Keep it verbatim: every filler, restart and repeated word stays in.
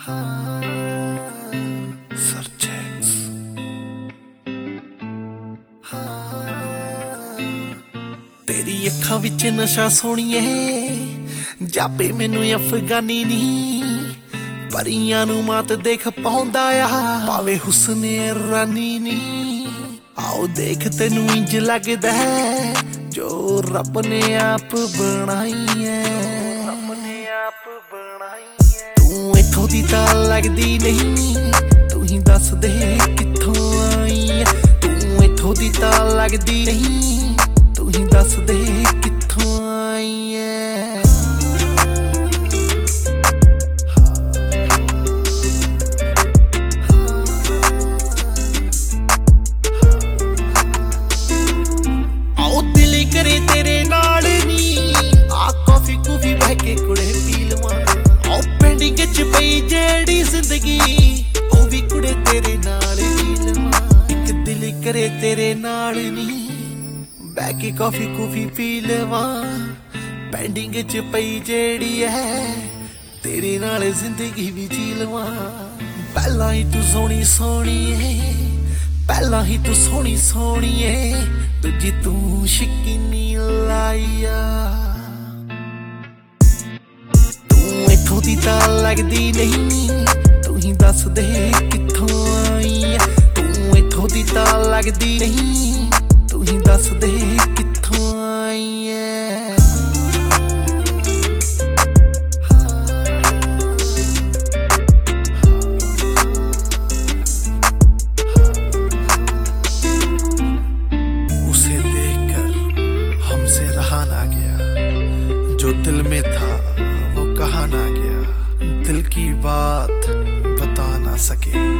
Surgex तेरी अखां विच नशा सोणीए जापे मैनू अफगानी नी परियां नू मात देख पाउंदा आ पावे हुस्ने रानी नी आओ देख तैनू इंज लगदा है जो रब ने आप बनाई है रब ने आप बनाई है तू इथों दी तां लगदी नहीं तू ही दस दे कित्थों आई है तू इथों दी तां लगदी नहीं तू ही दस दे कित्थों आई है आओ दिल करे तेरे नाल नी आ कॉफी कूफी बह के कुड़े पी लवां आओ पेंडिंग च पई जेड़ी जिंदगी ओ भी कुड़े तेरे नाल पी लवां इक दिल करे तेरे नाल नी बह के कॉफी कूफी पी लवां पेंडिंग च पई जेड़ी है तेरे नाल जिंदगी भी जी लवां पहला ही तू सोहनी सोहनी है पहला ही तू सोहनी सोहनी है दूजी तू शकीनी लाइया तू इथों दी तां लगदी नहीं तू ही दस दे कित्थों आई है तू इथों दी तां लगदी नहीं तू ही दस दे कित्थों आई है उसे देखकर हमसे रहा ना गया जो दिल में था वो कहा ना गया दिल की बात बता ना सके